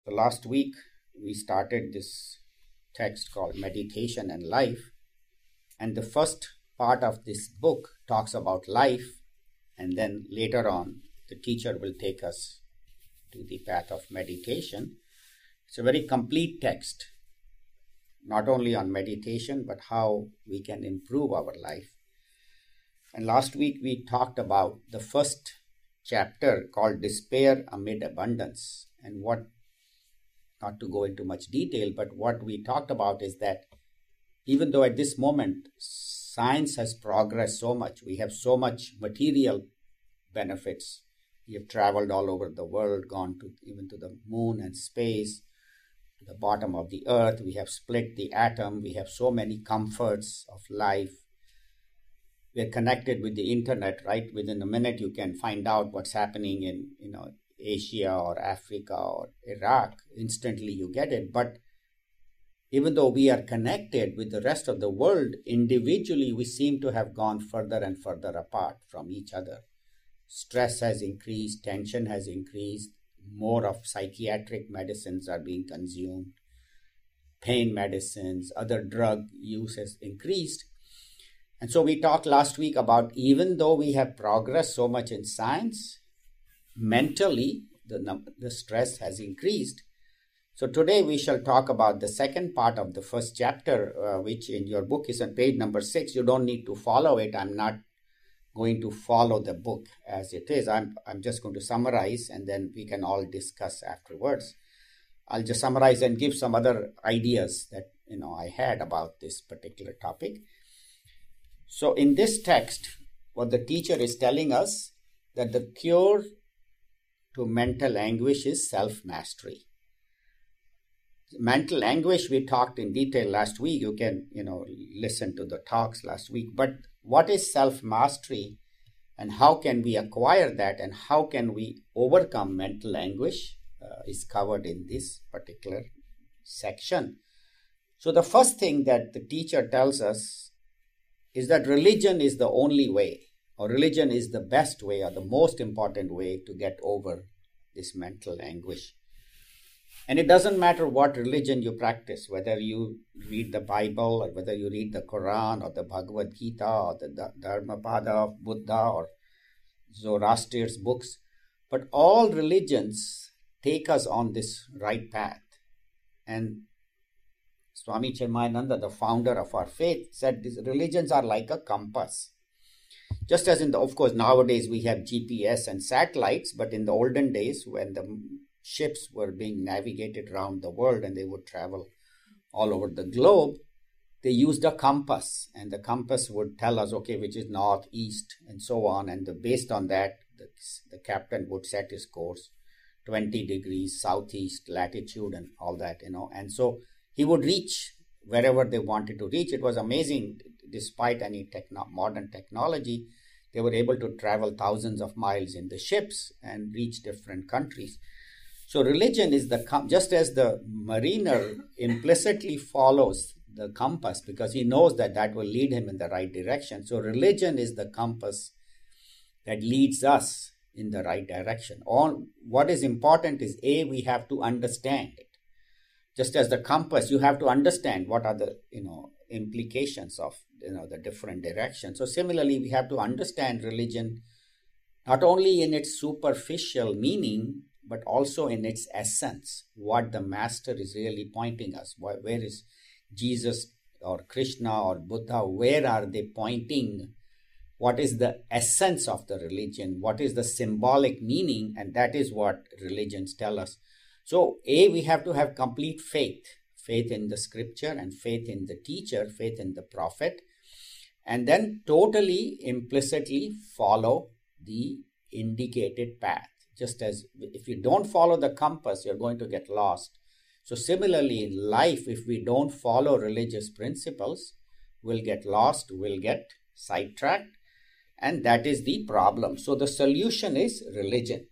So last week we started this text called Meditation and Life, and the first part of this book talks about life, and then later on the teacher will take us to the path of meditation. It's a very complete text, not only on meditation but how we can improve our life. And last week we talked about the first chapter called Despair Amid Abundance, and not to go into much detail, but what we talked about is that even though at this moment science has progressed so much, we have so much material benefits. We have traveled all over the world, gone to even to the moon and space, to the bottom of the earth. We have split the atom. We have so many comforts of life. We are connected with the internet, right? Within a minute, you can find out what's happening in, Asia or Africa or Iraq. Instantly, you get it. But even though we are connected with the rest of the world, individually, we seem to have gone further and further apart from each other. Stress has increased, tension has increased, more of psychiatric medicines are being consumed, pain medicines, other drug use has increased. And so we talked last week about even though we have progressed so much in science, mentally the stress has increased. So today we shall talk about the second part of the first chapter, which in your book is on page number 6. You don't need to follow it. I'm not going to follow the book as it is. I'm just going to summarize, and then we can all discuss afterwards. I'll just summarize and give some other ideas that I had about this particular topic. So in this text, what the teacher is telling us that the cure to mental anguish is self-mastery. Mental anguish, we talked in detail last week. You can, listen to the talks last week. But what is self-mastery and how can we acquire that and how can we overcome mental anguish is covered in this particular section. So the first thing that the teacher tells us is that religion is the only way, or religion is the best way or the most important way to get over this mental anguish. And it doesn't matter what religion you practice, whether you read the Bible or whether you read the Quran or the Bhagavad Gita or the Dharmapada of Buddha or Zoroaster's books. But all religions take us on this right path. And Swami Chinmayananda, the founder of our faith, said these religions are like a compass. Just as of course, nowadays we have GPS and satellites, but in the olden days when the ships were being navigated around the world and they would travel all over the globe, they used a compass, and the compass would tell us, okay, which is north, east, and so on. And based on that, the captain would set his course, 20 degrees southeast latitude and all that, And so he would reach wherever they wanted to reach. It was amazing. Despite any modern technology, they were able to travel thousands of miles in the ships and reach different countries. So religion is just as the mariner implicitly follows the compass because he knows that will lead him in the right direction. So religion is the compass that leads us in the right direction. What is important is we have to understand it. Just as the compass, you have to understand what are the implications of the different directions. So similarly, we have to understand religion not only in its superficial meaning, but also in its essence, what the master is really pointing us. Where is Jesus or Krishna or Buddha? Where are they pointing? What is the essence of the religion? What is the symbolic meaning? And that is what religions tell us. So we have to have complete faith in the scripture and faith in the teacher, faith in the prophet, and then totally implicitly follow the indicated path. Just as if you don't follow the compass, you're going to get lost. So similarly in life, if we don't follow religious principles, we'll get lost, we'll get sidetracked, and that is the problem. So the solution is religion.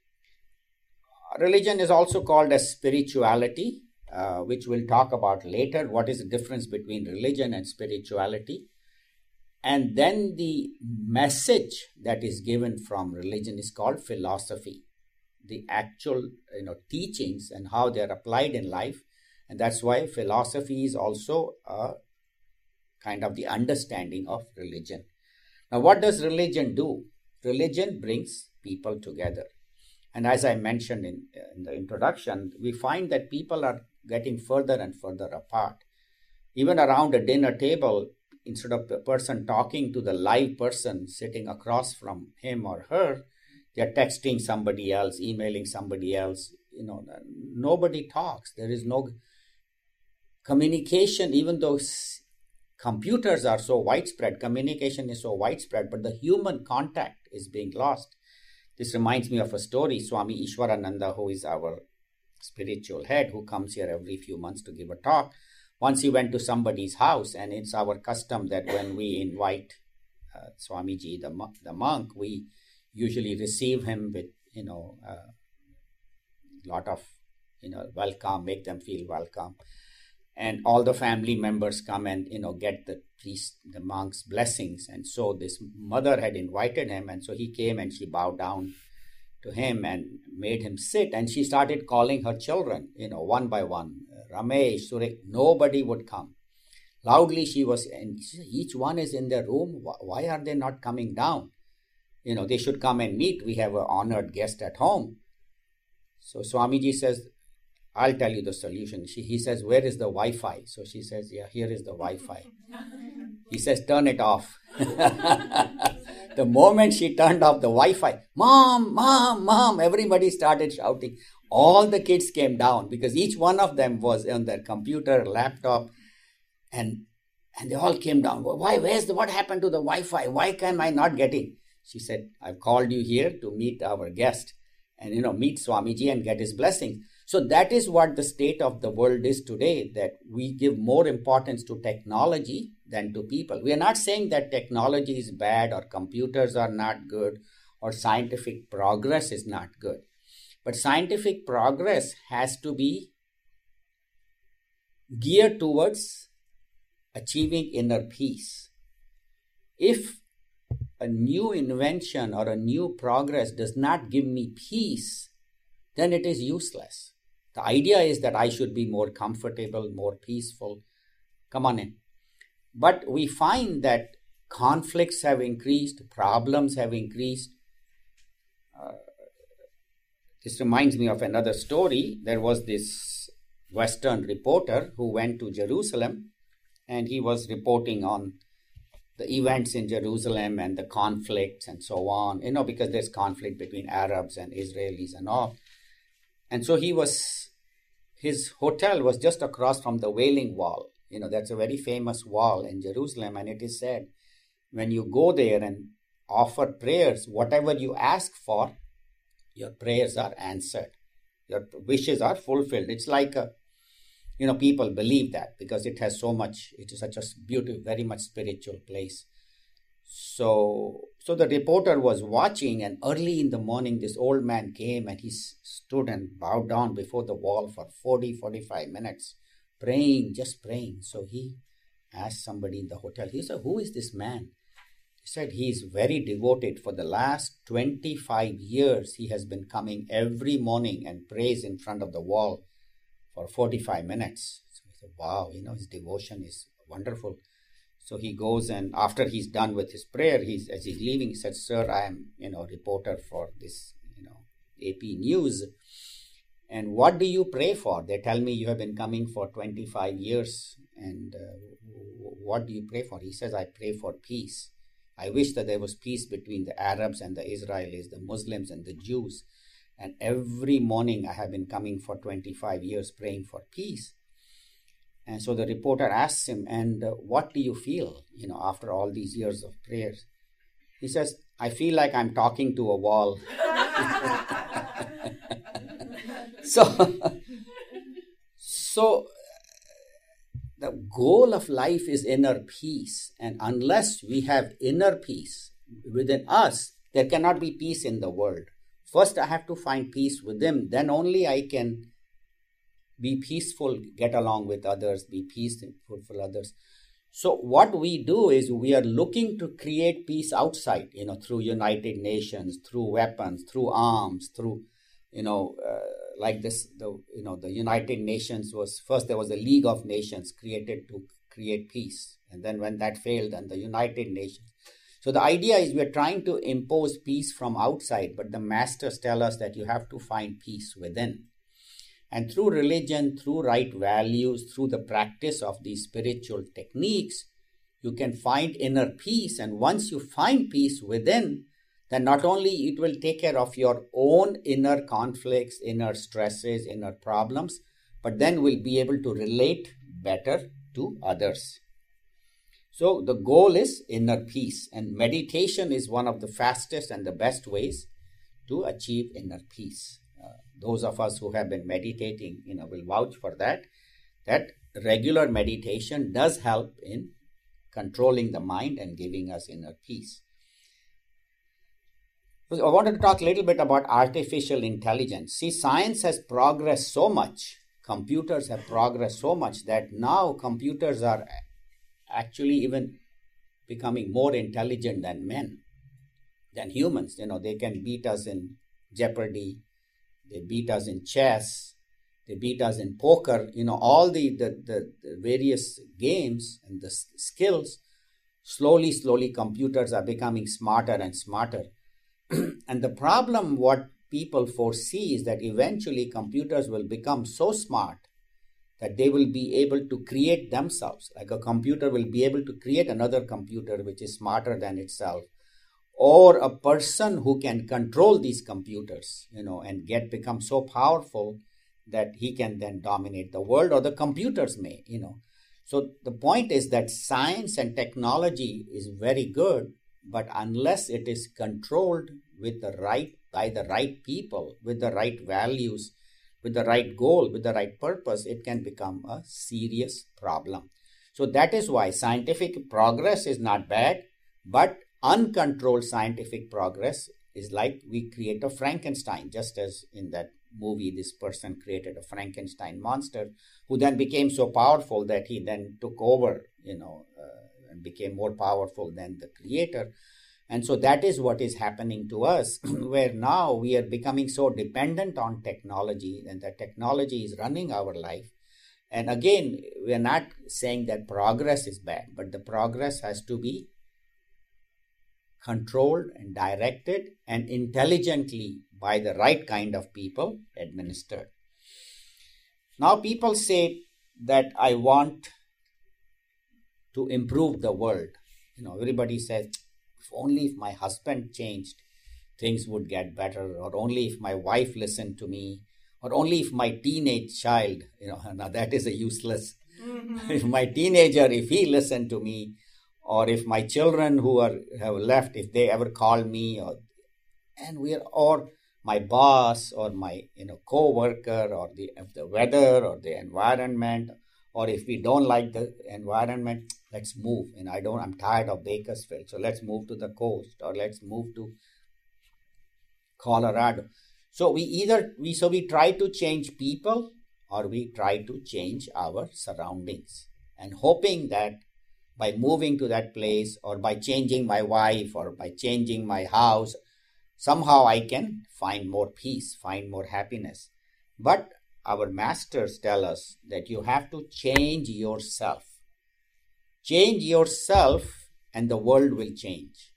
Religion is also called as spirituality, which we'll talk about later. What is the difference between religion and spirituality? And then the message that is given from religion is called philosophy. the actual teachings and how they are applied in life. And that's why philosophy is also a kind of the understanding of religion. Now, what does religion do? Religion brings people together. And as I mentioned in the introduction, we find that people are getting further and further apart. Even around a dinner table, instead of the person talking to the live person sitting across from him or her, they're texting somebody else, emailing somebody else. Nobody talks. There is no communication, even though computers are so widespread, communication is so widespread, but the human contact is being lost. This reminds me of a story. Swami Ishwarananda, who is our spiritual head, who comes here every few months to give a talk. Once he went to somebody's house, and it's our custom that when we invite Swamiji, the monk, we usually receive him with, a lot of, welcome, make them feel welcome. And all the family members come and, get the priest, the monk's blessings. And so this mother had invited him. And so he came and she bowed down to him and made him sit. And she started calling her children, one by one. Ramesh, Surek, nobody would come. Loudly and she said, each one is in their room. Why are they not coming down? They should come and meet. We have an honored guest at home. So Swamiji says, I'll tell you the solution. He says, where is the Wi-Fi? So she says, yeah, here is the Wi-Fi. He says, turn it off. The moment she turned off the Wi-Fi, Mom, Mom, Mom, everybody started shouting. All the kids came down because each one of them was on their computer, laptop, and they all came down. Why? What happened to the Wi-Fi? Why can I not get in? She said, I've called you here to meet our guest and, meet Swamiji and get his blessings. So that is what the state of the world is today, that we give more importance to technology than to people. We are not saying that technology is bad or computers are not good or scientific progress is not good. But scientific progress has to be geared towards achieving inner peace. If a new invention or a new progress does not give me peace, then it is useless. The idea is that I should be more comfortable, more peaceful. Come on in. But we find that conflicts have increased, problems have increased. This reminds me of another story. There was this Western reporter who went to Jerusalem, and he was reporting on the events in Jerusalem and the conflicts and so on, because there's conflict between Arabs and Israelis and all. And so his hotel was just across from the Wailing Wall. That's a very famous wall in Jerusalem. And it is said, when you go there and offer prayers, whatever you ask for, your prayers are answered. Your wishes are fulfilled. It's like, people believe that because it is such a beautiful, very much spiritual place. So the reporter was watching, and early in the morning, this old man came and he stood and bowed down before the wall for 45 minutes, just praying. So he asked somebody in the hotel, he said, who is this man? He said, he is very devoted. For the last 25 years, he has been coming every morning and prays in front of the wall for 45 minutes. So he said, wow, his devotion is wonderful. So he goes, and after he's done with his prayer, as he's leaving, he said, sir, I am, reporter for this, AP News. And what do you pray for? They tell me you have been coming for 25 years. And what do you pray for? He says, I pray for peace. I wish that there was peace between the Arabs and the Israelis, the Muslims and the Jews. And every morning I have been coming for 25 years praying for peace. And so the reporter asks him, and what do you feel, after all these years of prayers? He says, I feel like I'm talking to a wall. So the goal of life is inner peace. And unless we have inner peace within us, there cannot be peace in the world. First, I have to find peace within. Then only I can be peaceful, get along with others, be peaceful for others. So what we do is we are looking to create peace outside, through United Nations, through weapons, through arms, through like this, the United Nations was first, there was a League of Nations created to create peace. And then when that failed, then the United Nations. So the idea is we're trying to impose peace from outside, but the masters tell us that you have to find peace within. And through religion, through right values, through the practice of these spiritual techniques, you can find inner peace. And once you find peace within, then not only it will take care of your own inner conflicts, inner stresses, inner problems, but then will be able to relate better to others. So the goal is inner peace, and meditation is one of the fastest and the best ways to achieve inner peace. Those of us who have been meditating, will vouch for that regular meditation does help in controlling the mind and giving us inner peace. So I wanted to talk a little bit about artificial intelligence. See, science has progressed so much, computers have progressed so much that now computers are actually even becoming more intelligent than men, than humans. They can beat us in Jeopardy, they beat us in chess, they beat us in poker, all the various games and the skills. Slowly, computers are becoming smarter and smarter. And the problem, what people foresee, is that eventually computers will become so smart that they will be able to create themselves. Like a computer will be able to create another computer which is smarter than itself. Or a person who can control these computers, and become so powerful that he can then dominate the world, or the computers may, So the point is that science and technology is very good, but unless it is controlled by the right people, with the right values, with the right goal, with the right purpose, it can become a serious problem. So that is why scientific progress is not bad, but uncontrolled scientific progress is like we create a Frankenstein, just as in that movie, this person created a Frankenstein monster who then became so powerful that he then took over, and became more powerful than the creator. And so that is what is happening to us, where now we are becoming so dependent on technology, and that technology is running our life. And again, we are not saying that progress is bad, but the progress has to be controlled and directed and intelligently by the right kind of people administered. Now people say that I want to improve the world. Everybody says, if my husband changed, things would get better, or only if my wife listened to me, or only if my teenage child, now that is a useless, if my teenager, if he listened to me, or if my children who have left, if they ever call me, or my boss, or my co-worker, or the weather, or the environment, or if we don't like the environment, let's move. I'm tired of Bakersfield, so let's move to the coast, or let's move to Colorado. So we try to change people, or we try to change our surroundings, and hoping that by moving to that place, or by changing my wife, or by changing my house, somehow I can find more peace, find more happiness. But our masters tell us that you have to change yourself. Change yourself and the world will change.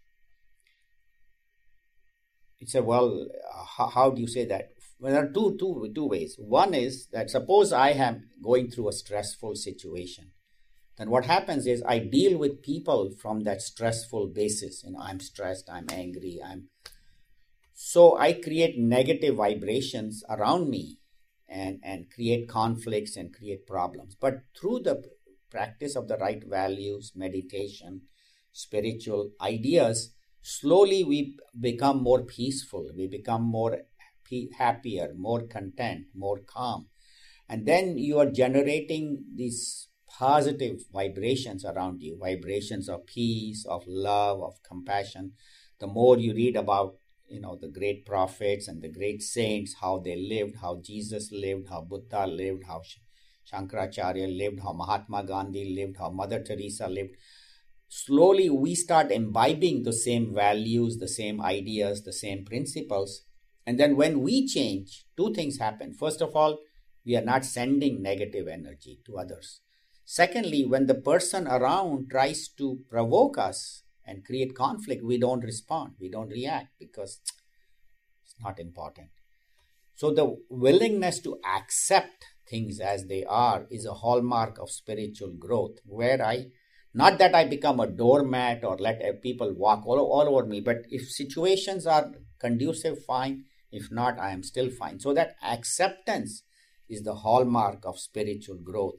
It's how do you say that? Well, there are two ways. One is that suppose I am going through a stressful situation. Then what happens is I deal with people from that stressful basis. I'm stressed, I'm angry, so I create negative vibrations around me and create conflicts and create problems. But through the practice of the right values, meditation, spiritual ideas, slowly we become more peaceful, we become more happier, more content, more calm. And then you are generating these positive vibrations around you, vibrations of peace, of love, of compassion. The more you read about, the great prophets and the great saints, how they lived, how Jesus lived, how Buddha lived, how Shankaracharya lived, how Mahatma Gandhi lived, how Mother Teresa lived. Slowly we start imbibing the same values, the same ideas, the same principles. And then when we change, two things happen. First of all, we are not sending negative energy to others. Secondly, when the person around tries to provoke us and create conflict, we don't respond, we don't react because it's not important. So the willingness to accept things as they are is a hallmark of spiritual growth, where not that I become a doormat or let people walk all over me, but if situations are conducive, fine. If not, I am still fine. So that acceptance is the hallmark of spiritual growth.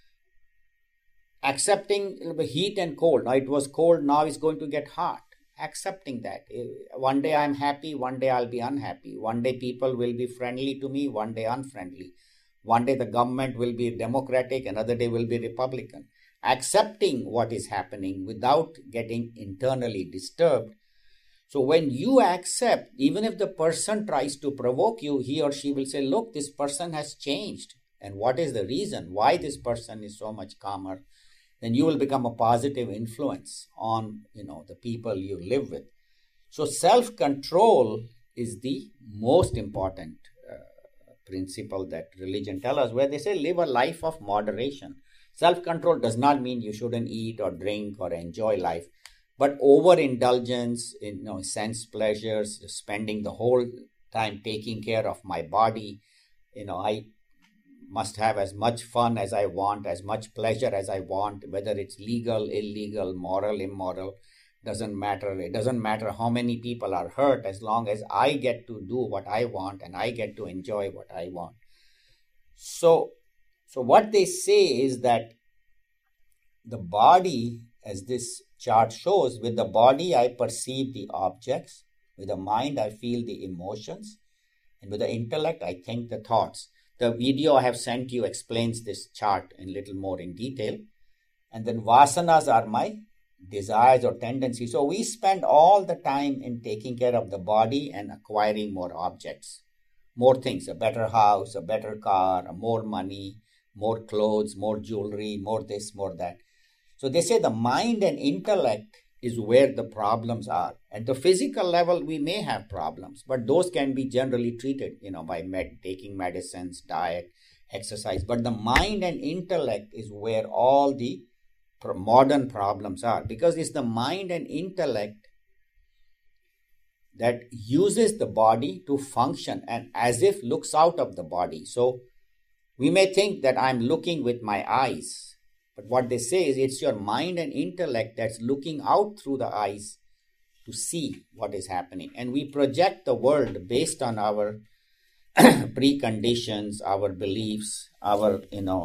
Accepting the heat and cold. Now it was cold, now it's going to get hot. Accepting that. One day I'm happy, one day I'll be unhappy. One day people will be friendly to me, one day unfriendly. One day the government will be democratic, another day will be Republican. Accepting what is happening without getting internally disturbed. So when you accept, even if the person tries to provoke you, he or she will say, look, this person has changed. And what is the reason why this person is so much calmer? Then you will become a positive influence on, the people you live with. So self-control is the most important principle that religion tells us, where they say live a life of moderation. Self-control does not mean you shouldn't eat or drink or enjoy life. But overindulgence in sense pleasures, spending the whole time taking care of my body, I must have as much fun as I want, as much pleasure as I want, whether it's legal, illegal, moral, immoral, doesn't matter. It doesn't matter how many people are hurt as long as I get to do what I want and I get to enjoy what I want. So what they say is that the body, as this chart shows, with the body I perceive the objects, with the mind I feel the emotions, and with the intellect I think the thoughts. The video I have sent you explains this chart in little more in detail. And then vasanas are my desires or tendencies. So we spend all the time in taking care of the body and acquiring more objects, more things, a better house, a better car, more money, more clothes, more jewelry, more this, more that. So they say the mind and intellect is where the problems are. At the physical level, we may have problems, but those can be generally treated, by taking medicines, diet, exercise. But the mind and intellect is where all the modern problems are, because it's the mind and intellect that uses the body to function and as if looks out of the body. So we may think that I'm looking with my eyes, but what they say is it's your mind and intellect that's looking out through the eyes to see what is happening. And we project the world based on our preconditions, our beliefs, our,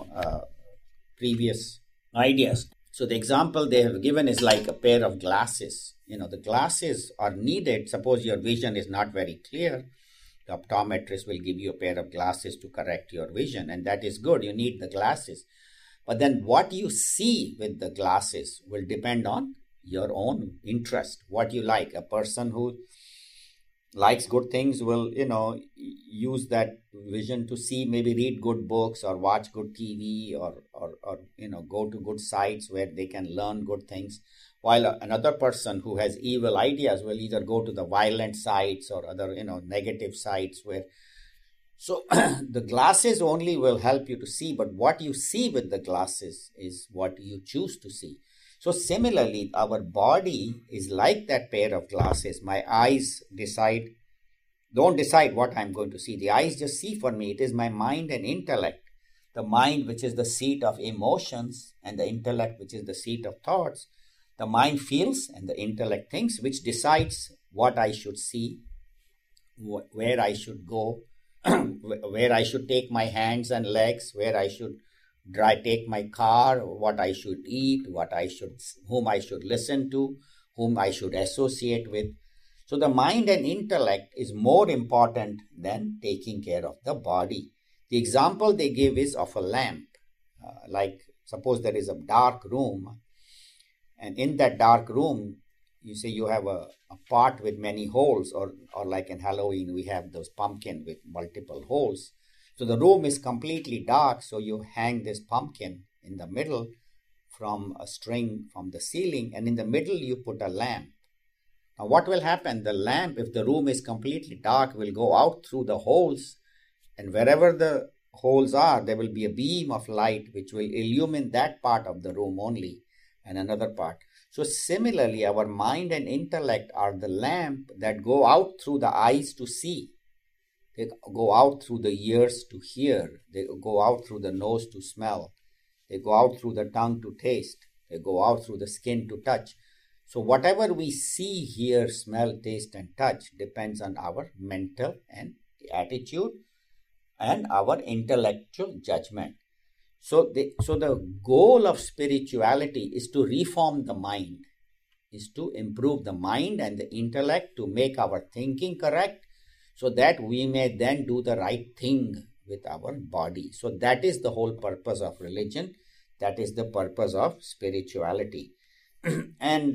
previous ideas. So the example they have given is like a pair of glasses. The glasses are needed. Suppose your vision is not very clear. The optometrist will give you a pair of glasses to correct your vision. And that is good. You need the glasses. But then what you see with the glasses will depend on your own interest, what you like. A person who likes good things will, use that vision to see, maybe read good books or watch good TV or go to good sites where they can learn good things. While another person who has evil ideas will either go to the violent sites or other, negative sites where. So the glasses only will help you to see, but what you see with the glasses is what you choose to see. So similarly, our body is like that pair of glasses. My eyes don't decide what I'm going to see. The eyes just see for me. It is my mind and intellect. The mind, which is the seat of emotions, and the intellect, which is the seat of thoughts. The mind feels and the intellect thinks, which decides what I should see, where I should go, where I should take my hands and legs, where I should take my car, what I should eat, whom I should listen to, whom I should associate with. So the mind and intellect is more important than taking care of the body. The example they give is of a lamp. Like suppose there is a dark room, and in that dark room, you say you have a pot with many holes, or like in Halloween, we have those pumpkin with multiple holes. So the room is completely dark, so you hang this pumpkin in the middle from a string from the ceiling, and in the middle you put a lamp. Now, what will happen? The lamp, if the room is completely dark, will go out through the holes, and wherever the holes are, there will be a beam of light which will illumine that part of the room only and another part. So similarly, our mind and intellect are the lamp that go out through the eyes to see. They go out through the ears to hear. They go out through the nose to smell. They go out through the tongue to taste. They go out through the skin to touch. So whatever we see, hear, smell, taste, and touch depends on our mental and attitude and our intellectual judgment. So the goal of spirituality is to reform the mind, is to improve the mind and the intellect, to make our thinking correct, so that we may then do the right thing with our body. So that is the whole purpose of religion. That is the purpose of spirituality. And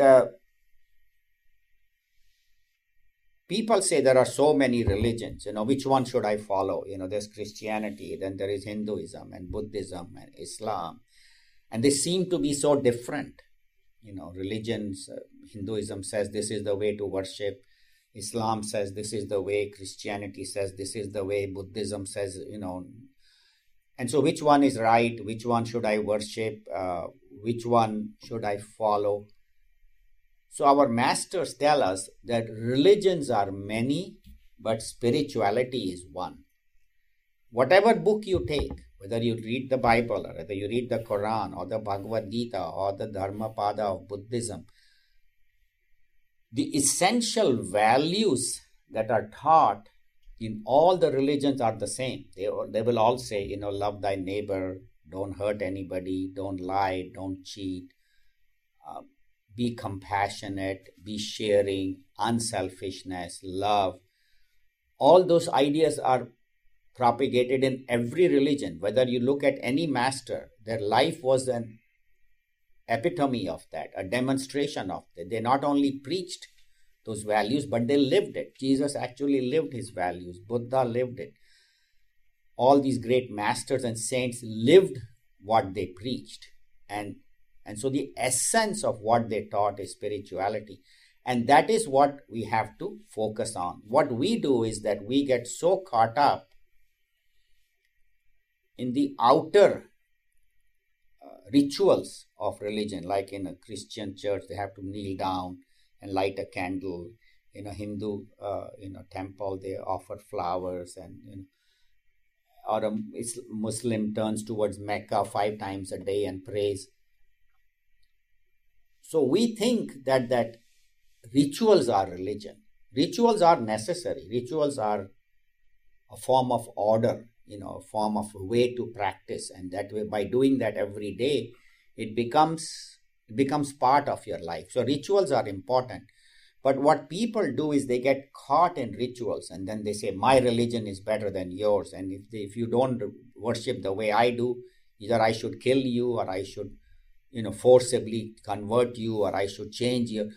people say there are so many religions, which one should I follow? There's Christianity, then there is Hinduism and Buddhism and Islam. And they seem to be so different. Religions, Hinduism says this is the way to worship. Islam says this is the way. Christianity says this is the way. Buddhism says, And so which one is right? Which one should I worship? Which one should I follow? So our masters tell us that religions are many, but spirituality is one. Whatever book you take, whether you read the Bible, or whether you read the Quran, or the Bhagavad Gita, or the Dharmapada of Buddhism, the essential values that are taught in all the religions are the same. They will all say, love thy neighbor, don't hurt anybody, don't lie, don't cheat, be compassionate, be sharing, unselfishness, love. All those ideas are propagated in every religion. Whether you look at any master, their life was an epitome of that, a demonstration of that. They not only preached those values, but they lived it. Jesus actually lived his values. Buddha lived it. All these great masters and saints lived what they preached. And so the essence of what they taught is spirituality. And that is what we have to focus on. What we do is that we get so caught up in the outer rituals of religion, like in a Christian church, they have to kneel down and light a candle. In a Hindu, temple, they offer flowers, and or a Muslim turns towards Mecca 5 times a day and prays. So we think that rituals are religion. Rituals are necessary. Rituals are a form of order, a form of way to practice. And that way, by doing that every day, it becomes part of your life. So rituals are important. But what people do is they get caught in rituals, and then they say, my religion is better than yours. And if you don't worship the way I do, either I should kill you, or I should forcibly convert you, or I should change you.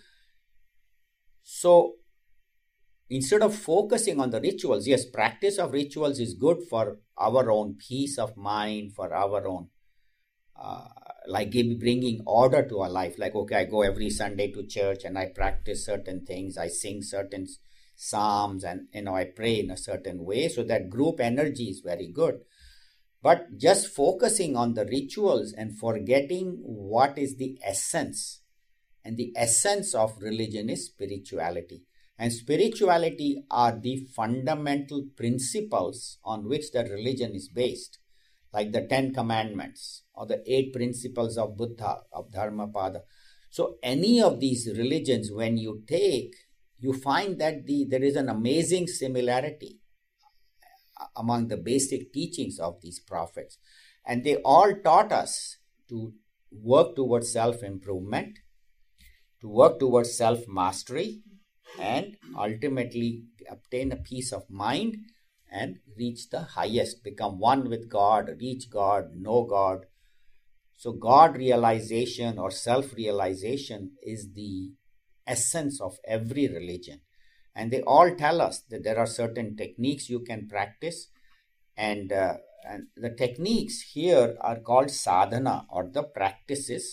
So instead of focusing on the rituals, yes, practice of rituals is good for our own peace of mind, for our own, bringing order to our life. Like, okay, I go every Sunday to church and I practice certain things. I sing certain psalms, and I pray in a certain way. So that group energy is very good. But just focusing on the rituals and forgetting what is the essence. And the essence of religion is spirituality. And spirituality are the fundamental principles on which the religion is based, like the 10 commandments or the 8 principles of Buddha, of Dharmapada. So any of these religions, when you take, you find that there is an amazing similarity among the basic teachings of these prophets. And they all taught us to work towards self-improvement, to work towards self-mastery, and ultimately obtain a peace of mind and reach the highest, become one with God, reach God, know God. So God realization or self-realization is the essence of every religion. And they all tell us that there are certain techniques you can practice. And the techniques here are called sadhana, or the practices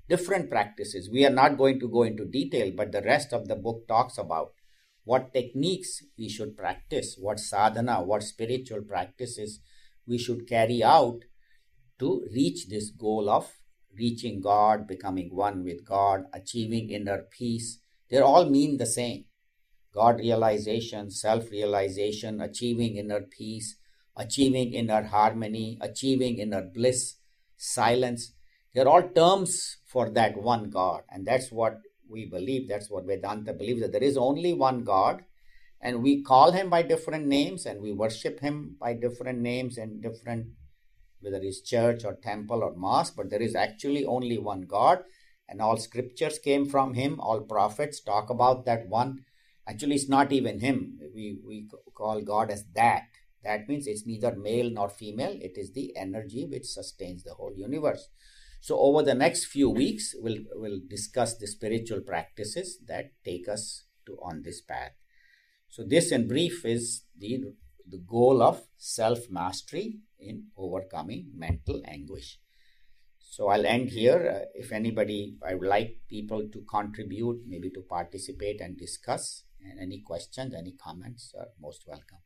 different practices. We are not going to go into detail, but the rest of the book talks about what techniques we should practice, what sadhana, what spiritual practices we should carry out to reach this goal of reaching God, becoming one with God, achieving inner peace. They all mean the same. God realization, self-realization, achieving inner peace, achieving inner harmony, achieving inner bliss, silence. They're all terms for that one God. And that's what we believe. That's what Vedanta believes, that there is only one God. And we call him by different names and we worship him by different names and different, whether it's church or temple or mosque, but there is actually only one God. And all scriptures came from him. All prophets talk about that one. Actually, it's not even him. We call God as that. That means it's neither male nor female. It is the energy which sustains the whole universe. So over the next few weeks, we'll discuss the spiritual practices that take us on this path. So this in brief is the goal of self-mastery in overcoming mental anguish. So I'll end here. If anybody, I would like people to contribute, maybe to participate and discuss. And any questions, any comments are most welcome.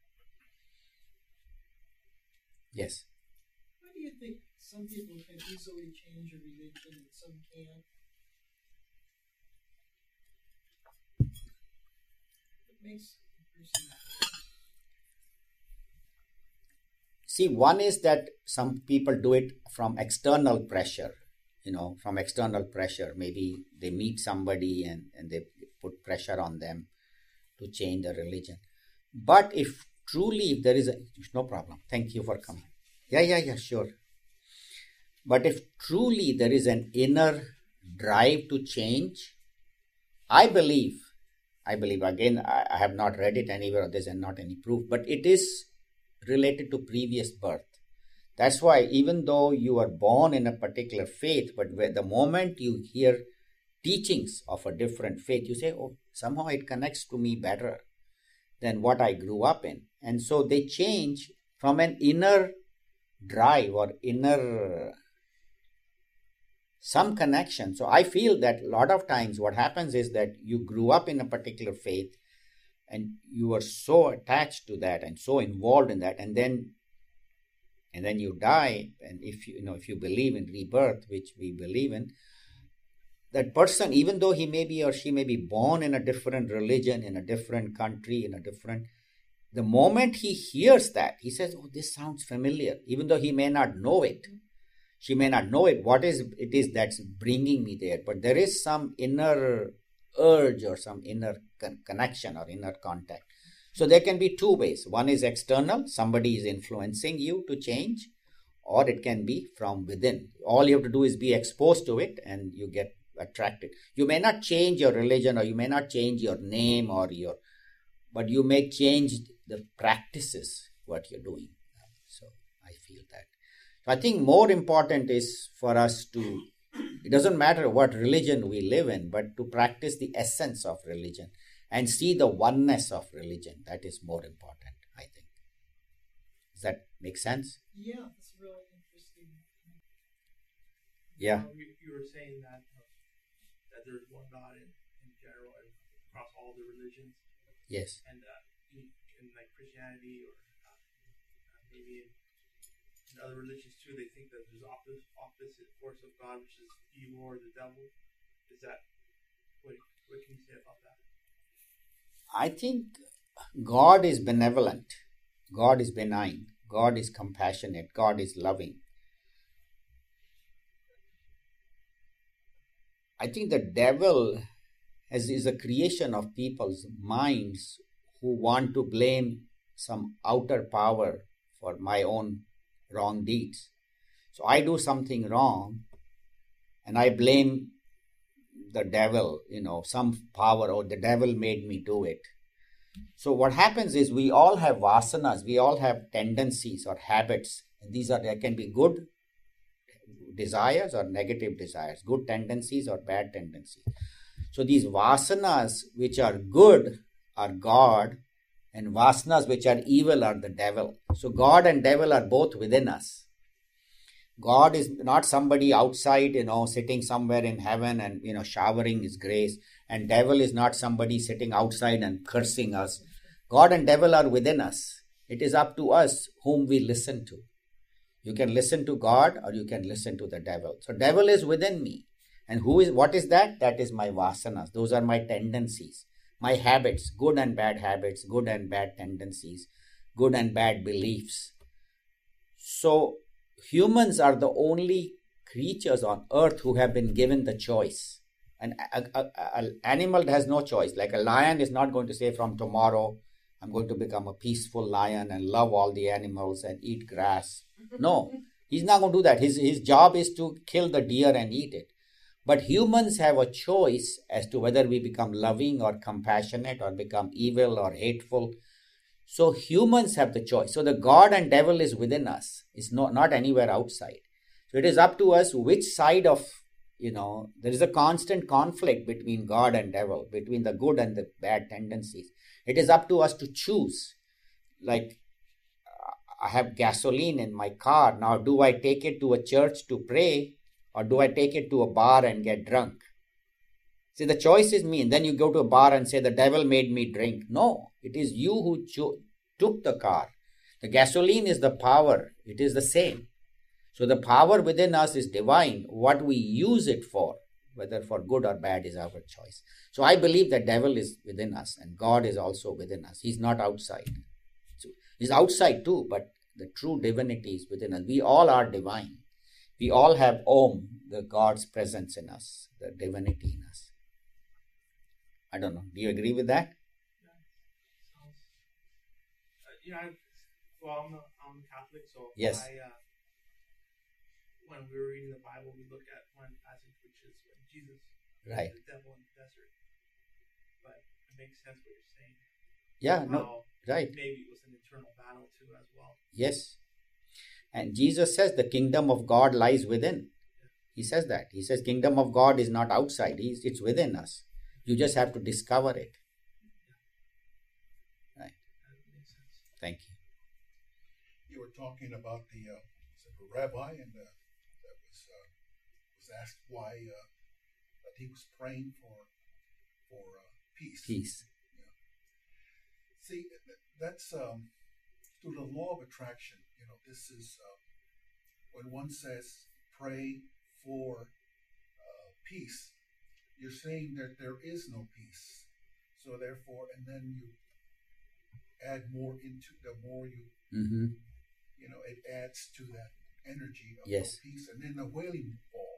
Yes. Why do you think some people can easily change a religion and some can't? What makes a person happy? See, one is that some people do it from external pressure, from external pressure. Maybe they meet somebody and they put pressure on them to change the religion. But if there is no problem. Thank you for coming. Yeah, sure. But if truly there is an inner drive to change, I believe, again, I have not read it anywhere, there's not any proof, but it is related to previous birth. That's why even though you are born in a particular faith, but the moment you hear teachings of a different faith, you say, oh, somehow it connects to me better than what I grew up in. And so they change from an inner drive or inner some connection. So I feel that a lot of times what happens is that you grew up in a particular faith and you are so attached to that and so involved in that, and then you die. And if you believe in rebirth, which we believe in, that person, even though he may be or she may be born in a different religion, in a different country, the moment he hears that, he says, oh, this sounds familiar, even though he may not know it. She may not know it, what it is that's bringing me there. But there is some inner urge or some inner connection or inner contact. So there can be two ways. One is external, somebody is influencing you to change, or it can be from within. All you have to do is be exposed to it and you get attracted. You may not change your religion or you may not change your name but you may change the practices, what you're doing. So I feel that. So I think more important is for us to, it doesn't matter what religion we live in, but to practice the essence of religion and see the oneness of religion. That is more important, I think. Does that make sense? Yeah, that's really interesting. Yeah. You were saying that there's one God in general and across all the religions. Yes. And in like Christianity or maybe in other religions too, they think that there's opposite force of God, which is evil or the devil. Is that what can you say about that? I think God is benevolent. God is benign. God is compassionate. God is loving. I think the devil is a creation of people's minds who want to blame some outer power for my own wrong deeds. So I do something wrong and I blame the devil, some power, or the devil made me do it. So what happens is we all have vasanas, we all have tendencies or habits. And there can be good desires or negative desires, good tendencies or bad tendencies. So these vasanas which are good are God, and vasanas which are evil are the devil. So God and devil are both within us. God is not somebody outside, sitting somewhere in heaven and, showering his grace. And devil is not somebody sitting outside and cursing us. God and devil are within us. It is up to us whom we listen to. You can listen to God or you can listen to the devil. So devil is within me. And what is that? That is my vasanas. Those are my tendencies, my habits, good and bad habits, good and bad tendencies, good and bad beliefs. So humans are the only creatures on earth who have been given the choice. An animal has no choice. Like a lion is not going to say from tomorrow, I'm going to become a peaceful lion and love all the animals and eat grass. No, he's not going to do that. His job is to kill the deer and eat it. But humans have a choice as to whether we become loving or compassionate or become evil or hateful. So humans have the choice. So the God and devil is within us. It's not anywhere outside. So it is up to us which side of, there is a constant conflict between God and devil, between the good and the bad tendencies. It is up to us to choose. Like, I have gasoline in my car. Now, do I take it to a church to pray or do I take it to a bar and get drunk? See, the choice is me. And then you go to a bar and say, the devil made me drink. No, it is you who took the car. The gasoline is the power. It is the same. So the power within us is divine. What we use it for, whether for good or bad, is our choice. So I believe that devil is within us and God is also within us. He's not outside. So he's outside too, but the true divinity is within us. We all are divine. We all have Om, the God's presence in us, the divinity in us. I don't know. Do you agree with that? I'm Catholic, so yes. When we were reading the Bible, we look at one passage which is when Jesus right. the devil in the desert. But it makes sense what you're saying. Yeah, right. Maybe it was an internal battle too as well. Yes. And Jesus says the kingdom of God lies within. He says that. He says kingdom of God is not outside. It's within us. You just have to discover it. Right. That makes sense. Thank you. You were talking about the rabbi and that was asked why that he was praying for peace. Peace. Yeah. See, that's through the law of attraction. This is when one says pray for peace, you're saying that there is no peace. So therefore, and then you add more into the more you, it adds to that energy of yes. no peace. And then the wailing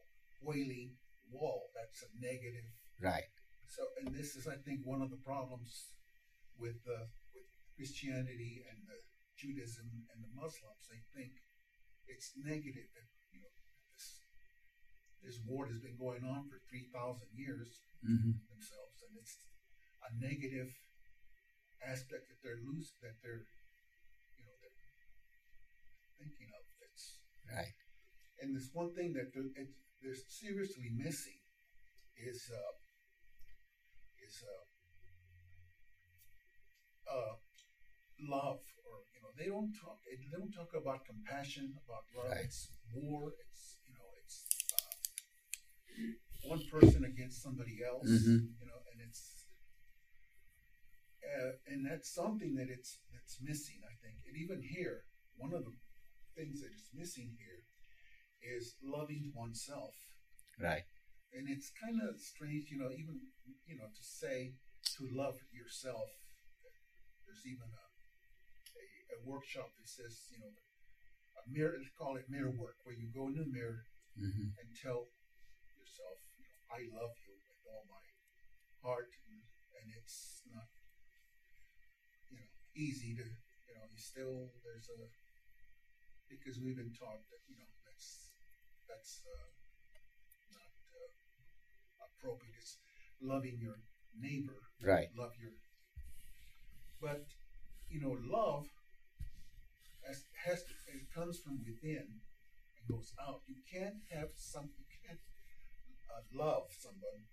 wall, that's a negative. Right. So, and this is, I think, one of the problems with Christianity and the Judaism and the Muslims. They think it's negative that this war has been going on for 3,000 years themselves, and it's a negative aspect that they're thinking of. It's right. And this one thing that they're seriously missing is love, or they don't talk about compassion, about love. Right. It's war. It's one person against somebody else. And it's and that's something that's missing, I think. And even here, one of the things that is missing here is loving oneself. Right. And it's kind of strange, even to say to love yourself. There's even a workshop that says, a mirror, let's call it mirror work, where you go in the mirror and tell yourself, I love you with all my heart, and it's not, easy to, because we've been taught that, that's not appropriate. It's loving your neighbor. Right. But, love it comes from within and goes out. You can't love someone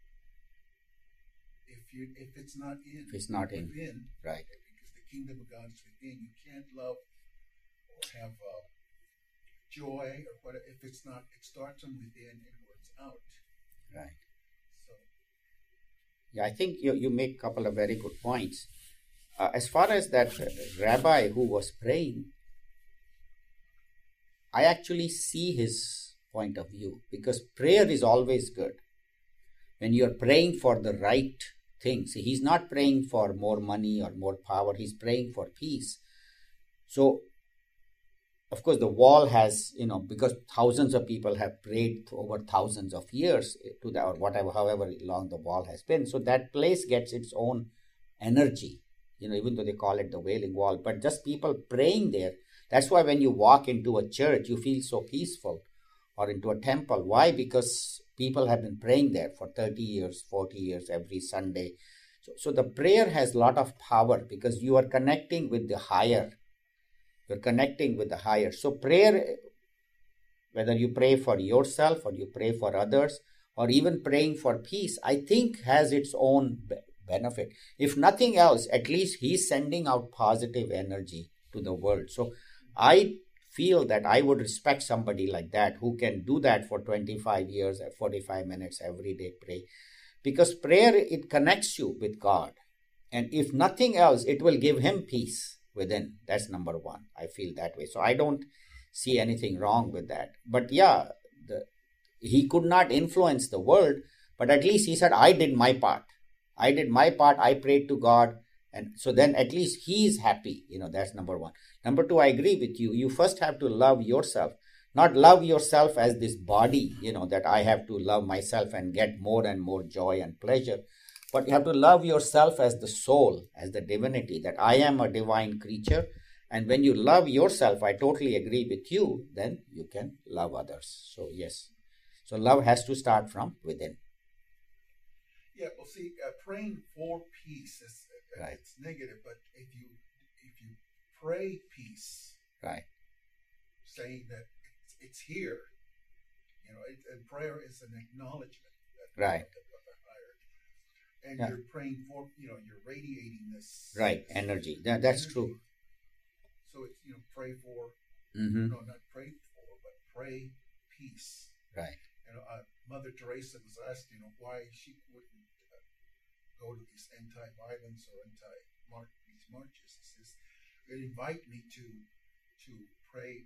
if it's not in. If it's not within, in. Right. Because the kingdom of God is within. You can't love or have joy or whatever, if it's not, it starts from within and works out. Right. So, Yeah, I think you make a couple of very good points. As far as that rabbi who was praying, I actually see his point of view, because prayer is always good. When you're praying for the right things, he's not praying for more money or more power, he's praying for peace. So, of course, the wall has, because thousands of people have prayed over thousands of years to that, or whatever, however long the wall has been. So that place gets its own energy, even though they call it the Wailing Wall. But just people praying there, that's why when you walk into a church, you feel so peaceful, or into a temple. Why? Because people have been praying there for 30 years, 40 years, every Sunday. So the prayer has a lot of power, because you are connecting with the higher. You're connecting with the higher. So prayer, whether you pray for yourself or you pray for others, or even praying for peace, I think has its own benefit. If nothing else, at least he's sending out positive energy to the world. So I feel that I would respect somebody like that who can do that for 25 years, 45 minutes every day, pray. Because prayer, it connects you with God. And if nothing else, it will give him peace within. That's number one. I feel that way. So I don't see anything wrong with that. But yeah, he could not influence the world, but at least he said, I did my part. I did my part. I prayed to God. And so then at least he is happy. That's number one. Number two, I agree with you. You first have to love yourself. Not love yourself as this body, that I have to love myself and get more and more joy and pleasure. But you have to love yourself as the soul, as the divinity, that I am a divine creature. And when you love yourself, I totally agree with you, then you can love others. So yes. So love has to start from within. Yeah, well, see, praying for peace is right. It's negative, but if you pray peace, right, saying that it's here, and prayer is an acknowledgement that right. of the higher, and you're praying for, you're radiating this right energy. That's energy. True. So it's pray for, not pray for, but pray peace. Right. Mother Teresa was asked, why she wouldn't go to these anti-violence or these marches. She says, they invite me to pray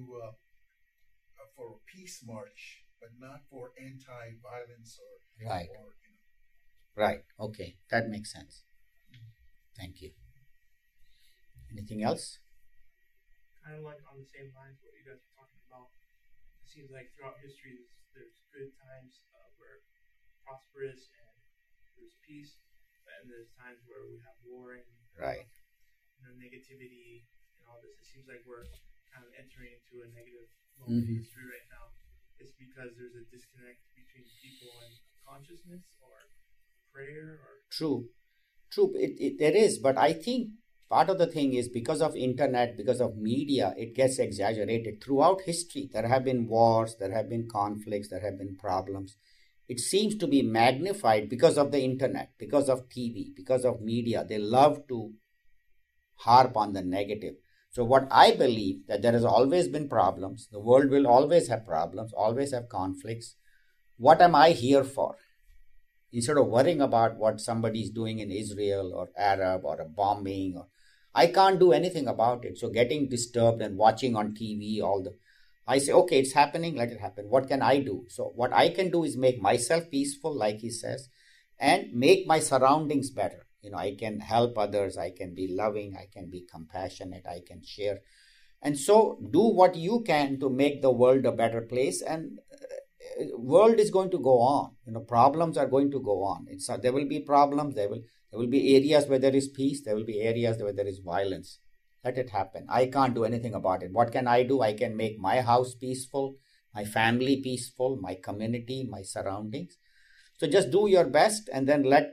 for a peace march, but not for anti-violence or right. Right. Okay, that makes sense. Thank you. Anything else? Kind of like on the same lines what you guys were talking about. It seems like throughout history, there's good times where prosperous and there's peace, and there's times where we have war and right. Negativity and all this. It seems like we're kind of entering into a negative moment in history right now. It's because there's a disconnect between people and consciousness or prayer or True. There is, but I think part of the thing is because of internet, because of media, it gets exaggerated. Throughout history, there have been wars, there have been conflicts, there have been problems. It seems to be magnified because of the internet, because of TV, because of media. They love to harp on the negative. So what I believe, that there has always been problems. The world will always have problems, always have conflicts. What am I here for? Instead of worrying about what somebody is doing in Israel or Arab or a bombing, I can't do anything about it. So getting disturbed and watching on TV, I say, okay, it's happening, let it happen. What can I do? So what I can do is make myself peaceful, like he says, and make my surroundings better. I can help others, I can be loving, I can be compassionate, I can share. And so do what you can to make the world a better place, and world is going to go on. Problems are going to go on. There will be problems, there will be areas where there is peace, there will be areas where there is violence. Let it happen. I can't do anything about it. What can I do? I can make my house peaceful, my family peaceful, my community, my surroundings. So just do your best, and then let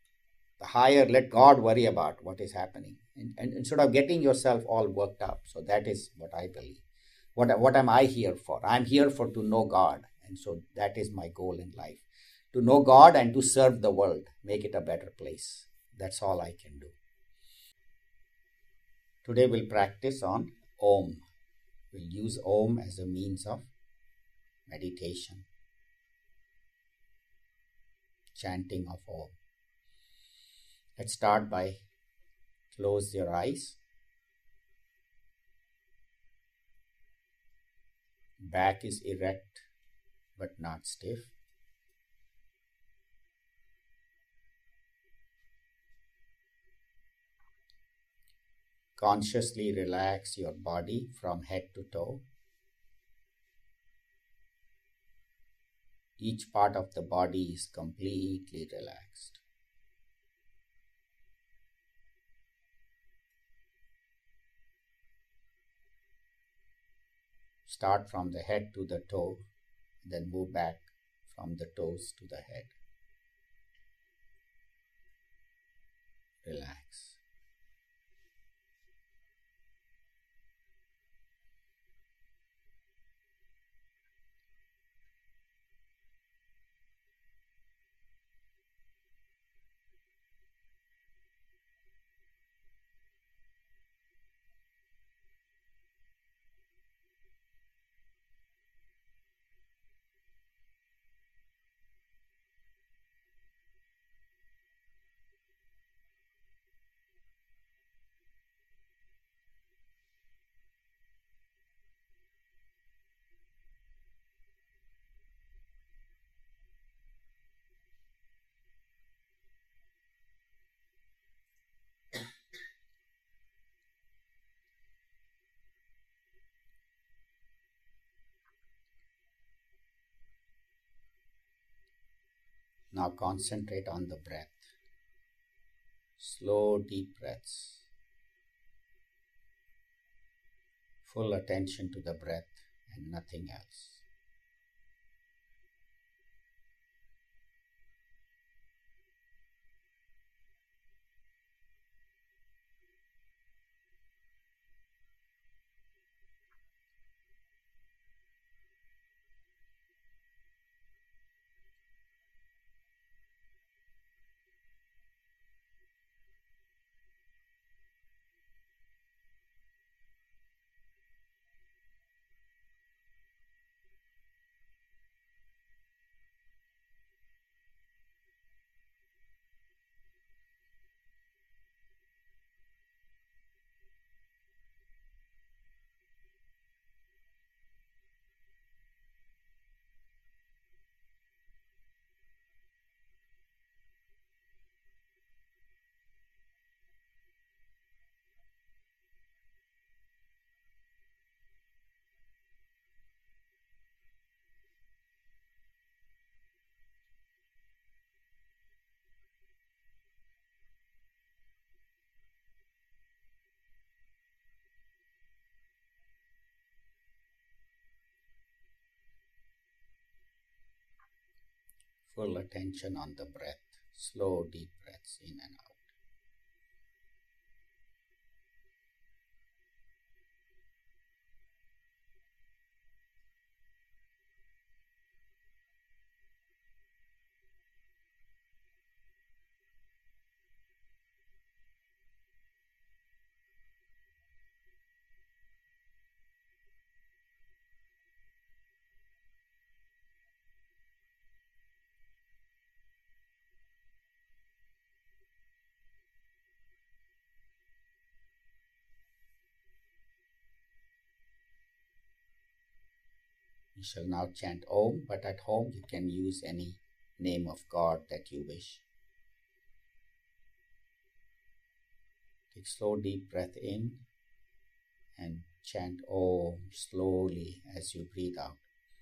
God worry about what is happening, and instead of getting yourself all worked up. So that is what I believe. What am I here for? I'm here to know God, and so that is my goal in life, to know God and to serve the world, make it a better place. That's all I can do. Today we'll practice on Om. We'll use Om as a means of meditation, chanting of Om. Let's start by close your eyes. Back is erect but not stiff. Consciously relax your body from head to toe. Each part of the body is completely relaxed. Start from the head to the toe, then move back from the toes to the head. Relax. Now concentrate on the breath. Slow, deep breaths. Full attention to the breath and nothing else. Full attention on the breath. Slow, deep breaths in and out. You shall now chant Om, but at home you can use any name of God that you wish. Take slow deep breath in and chant Om slowly as you breathe out.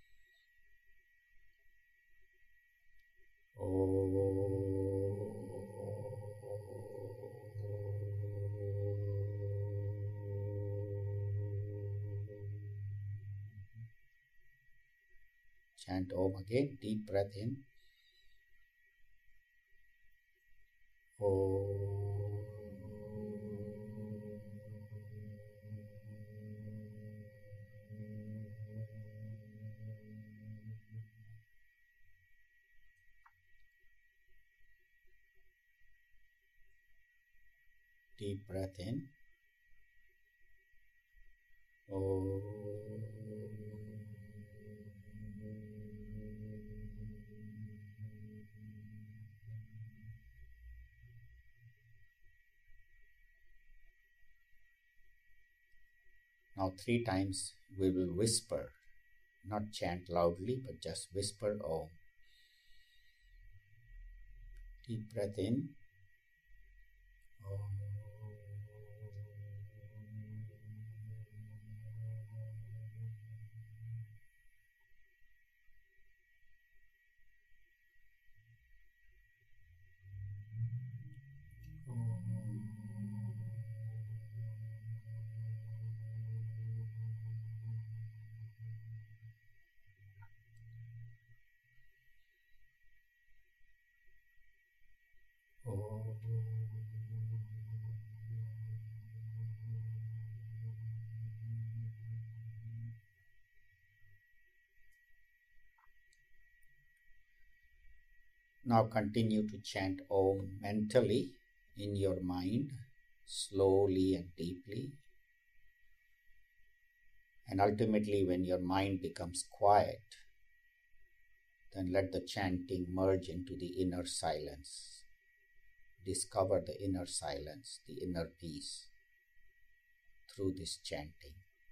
Chant Om again, deep breath in. Deep breath in. Om. Now 3 times we will whisper, not chant loudly, but just whisper Om. Deep breath in. Om. Now continue to chant Om mentally in your mind, slowly and deeply. And ultimately, when your mind becomes quiet, then let the chanting merge into the inner silence. Discover the inner silence, the inner peace through this chanting.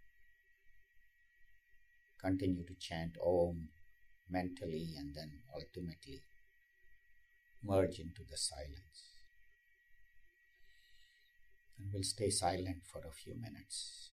Continue to chant Om mentally and then ultimately merge into the silence. And we'll stay silent for a few minutes.